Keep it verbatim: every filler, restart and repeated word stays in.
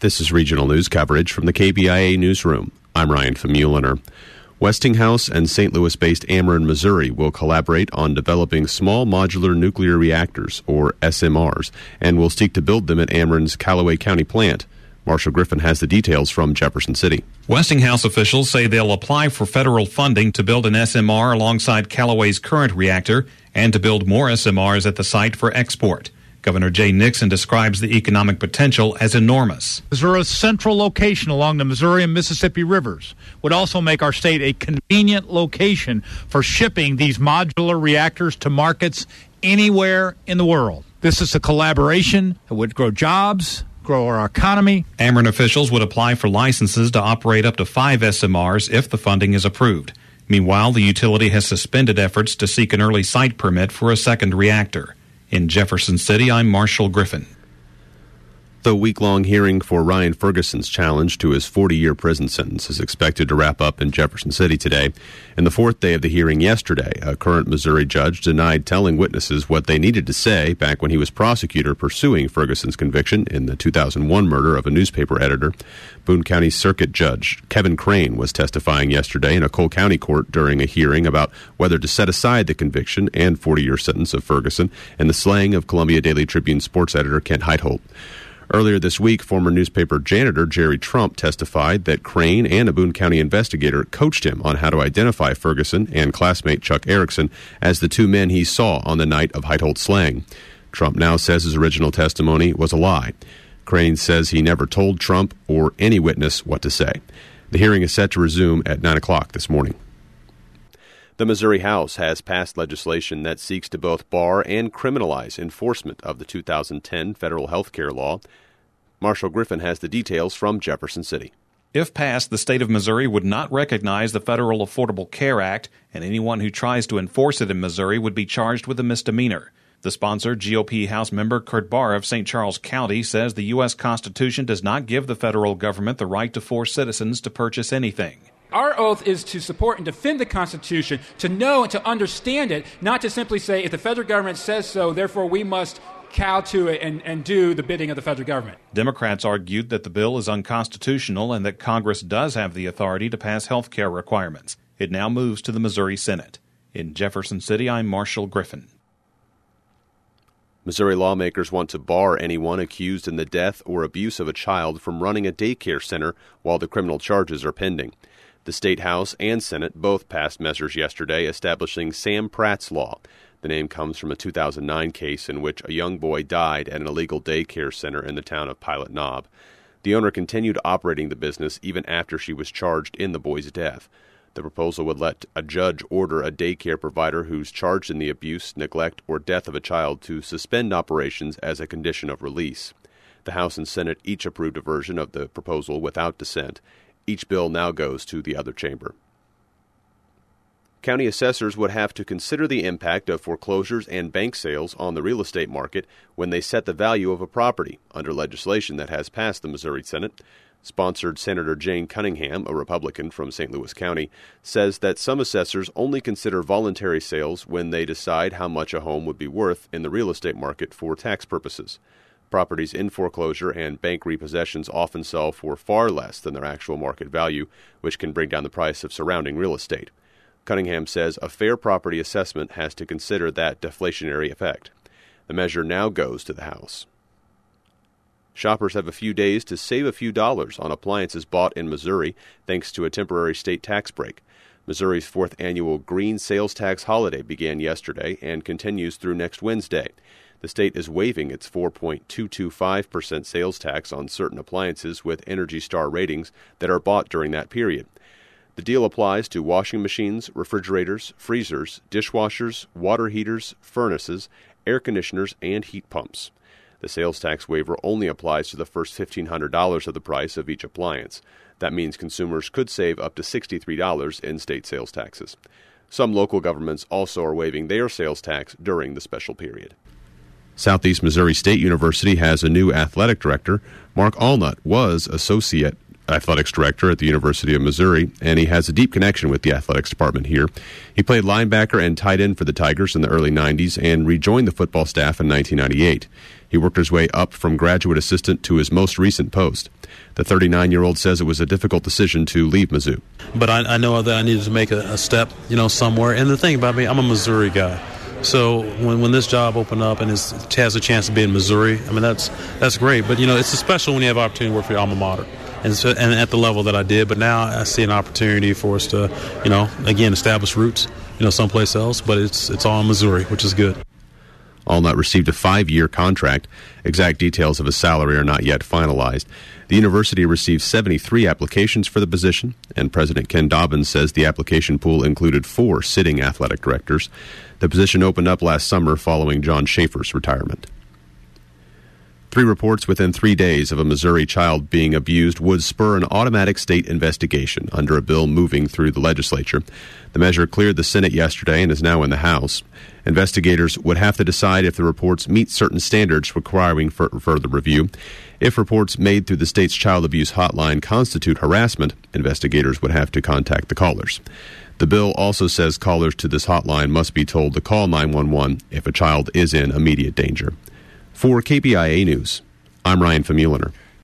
This is regional news coverage from the K B I A newsroom. I'm Ryan Famuliner. Westinghouse and Saint Louis-based Ameren, Missouri will collaborate on developing small modular nuclear reactors, or S M Rs, and will seek to build them at Ameren's Callaway County plant. Marshall Griffin has the details from Jefferson City. Westinghouse officials say they'll apply for federal funding to build an S M R alongside Callaway's current reactor and to build more S M Rs at the site for export. Governor Jay Nixon describes the economic potential as enormous. Missouri's central location along the Missouri and Mississippi rivers would also make our state a convenient location for shipping these modular reactors to markets anywhere in the world. This is a collaboration that would grow jobs, grow our economy. Ameren officials would apply for licenses to operate up to five S M Rs if the funding is approved. Meanwhile, the utility has suspended efforts to seek an early site permit for a second reactor. In Jefferson City, I'm Marshall Griffin. The week-long hearing for Ryan Ferguson's challenge to his forty-year prison sentence is expected to wrap up in Jefferson City today. In the fourth day of the hearing yesterday, a current Missouri judge denied telling witnesses what they needed to say back when he was prosecutor pursuing Ferguson's conviction in the two thousand one murder of a newspaper editor. Boone County Circuit Judge Kevin Crane was testifying yesterday in a Cole County court during a hearing about whether to set aside the conviction and forty-year sentence of Ferguson and the slaying of Columbia Daily Tribune sports editor Kent Heitholt. Earlier this week, former newspaper janitor Jerry Trump testified that Crane and a Boone County investigator coached him on how to identify Ferguson and classmate Chuck Erickson as the two men he saw on the night of Heitholt's slaying. Trump now says his original testimony was a lie. Crane says he never told Trump or any witness what to say. The hearing is set to resume at nine o'clock this morning. The Missouri House has passed legislation that seeks to both bar and criminalize enforcement of the two thousand ten federal health care law. Marshall Griffin has the details from Jefferson City. If passed, the state of Missouri would not recognize the Federal Affordable Care Act, and anyone who tries to enforce it in Missouri would be charged with a misdemeanor. The sponsor, G O P House member Kurt Barr of Saint Charles County, says the U S Constitution does not give the federal government the right to force citizens to purchase anything. Our oath is to support and defend the Constitution, to know and to understand it, not to simply say, if the federal government says so, therefore we must cow to it and, and do the bidding of the federal government. Democrats argued that the bill is unconstitutional and that Congress does have the authority to pass health care requirements. It now moves to the Missouri Senate. In Jefferson City, I'm Marshall Griffin. Missouri lawmakers want to bar anyone accused in the death or abuse of a child from running a daycare center while the criminal charges are pending. The State House and Senate both passed measures yesterday establishing Sam Pratt's Law. The name comes from a two thousand nine case in which a young boy died at an illegal daycare center in the town of Pilot Knob. The owner continued operating the business even after she was charged in the boy's death. The proposal would let a judge order a daycare provider who's charged in the abuse, neglect, or death of a child to suspend operations as a condition of release. The House and Senate each approved a version of the proposal without dissent. Each bill now goes to the other chamber. County assessors would have to consider the impact of foreclosures and bank sales on the real estate market when they set the value of a property under legislation that has passed the Missouri Senate. Sponsored Senator Jane Cunningham, a Republican from Saint Louis County, says that some assessors only consider voluntary sales when they decide how much a home would be worth in the real estate market for tax purposes. Properties in foreclosure and bank repossessions often sell for far less than their actual market value, which can bring down the price of surrounding real estate. Cunningham says a fair property assessment has to consider that deflationary effect. The measure now goes to the House. Shoppers have a few days to save a few dollars on appliances bought in Missouri thanks to a temporary state tax break. Missouri's fourth annual Green Sales Tax holiday began yesterday and continues through next Wednesday. The state is waiving its four point two two five percent sales tax on certain appliances with Energy Star ratings that are bought during that period. The deal applies to washing machines, refrigerators, freezers, dishwashers, water heaters, furnaces, air conditioners, and heat pumps. The sales tax waiver only applies to the first fifteen hundred dollars of the price of each appliance. That means consumers could save up to sixty-three dollars in state sales taxes. Some local governments also are waiving their sales tax during the special period. Southeast Missouri State University has a new athletic director. Mark Allnut was associate athletics director at the University of Missouri, and he has a deep connection with the athletics department here. He played linebacker and tight end for the Tigers in the early nineties and rejoined the football staff in nineteen ninety-eight. He worked his way up from graduate assistant to his most recent post. The thirty-nine-year-old says it was a difficult decision to leave Mizzou. But I, I know that I needed to make a, a step, you know, somewhere. And the thing about me, I'm a Missouri guy. So when when this job opened up and is, has a chance to be in Missouri, I mean, that's that's great. But, you know, it's special when you have an opportunity to work for your alma mater. And, so, and at the level that I did. But now I see an opportunity for us to, you know, again, establish roots, you know, someplace else. But it's it's all in Missouri, which is good. Allnut received a five-year contract. Exact details of his salary are not yet finalized. The university received seventy-three applications for the position, and President Ken Dobbins says the application pool included four sitting athletic directors. The position opened up last summer following John Schaefer's retirement. Three reports within three days of a Missouri child being abused would spur an automatic state investigation under a bill moving through the legislature. The measure cleared the Senate yesterday and is now in the House. Investigators would have to decide if the reports meet certain standards requiring for further review. If reports made through the state's child abuse hotline constitute harassment, investigators would have to contact the callers. The bill also says callers to this hotline must be told to call nine one one if a child is in immediate danger. For K B I A News, I'm Ryan Famuliner.